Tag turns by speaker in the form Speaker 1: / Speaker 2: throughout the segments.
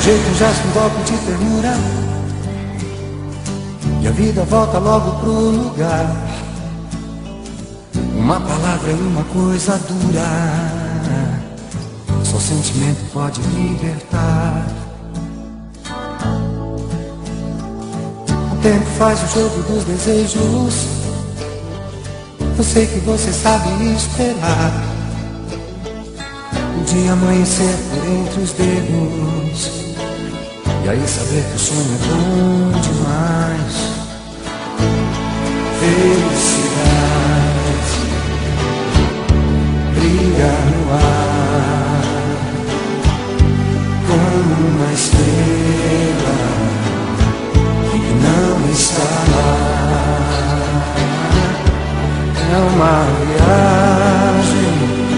Speaker 1: jeito, um gesto, um golpe de ternura, e a vida volta logo pro lugar. Uma palavra e uma coisa dura, só sentimento pode libertar. O tempo faz o jogo dos desejos, eu sei que você sabe esperar o dia amanhecer por entre os dedos, e aí saber que o sonho é bom demais. Felicidade brilha no ar como uma estrela que não está lá. É uma viagem,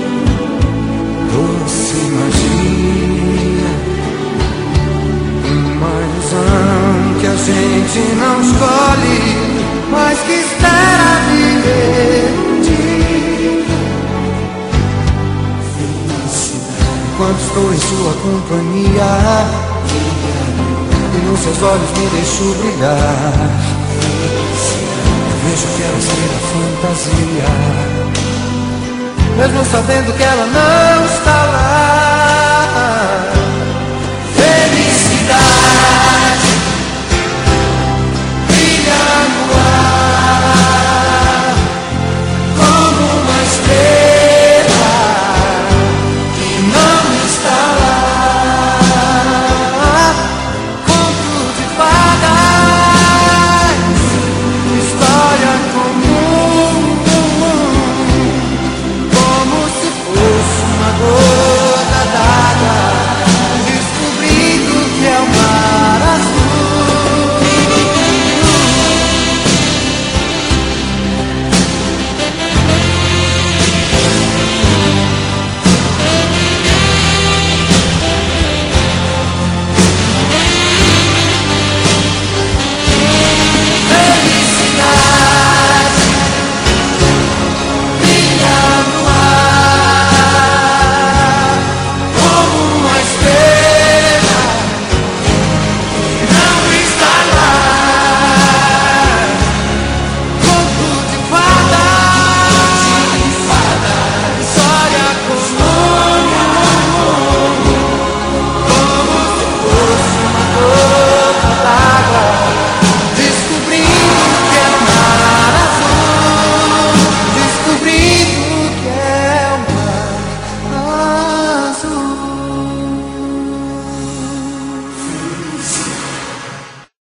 Speaker 1: doce magia, uma ilusão que a gente não escolhe, mas que espera viver um dia. Felicidade. Enquanto estou em sua companhia, e nos seus olhos me deixo brilhar. Eu vejo que ela será fantasia, mesmo sabendo que ela não está lá.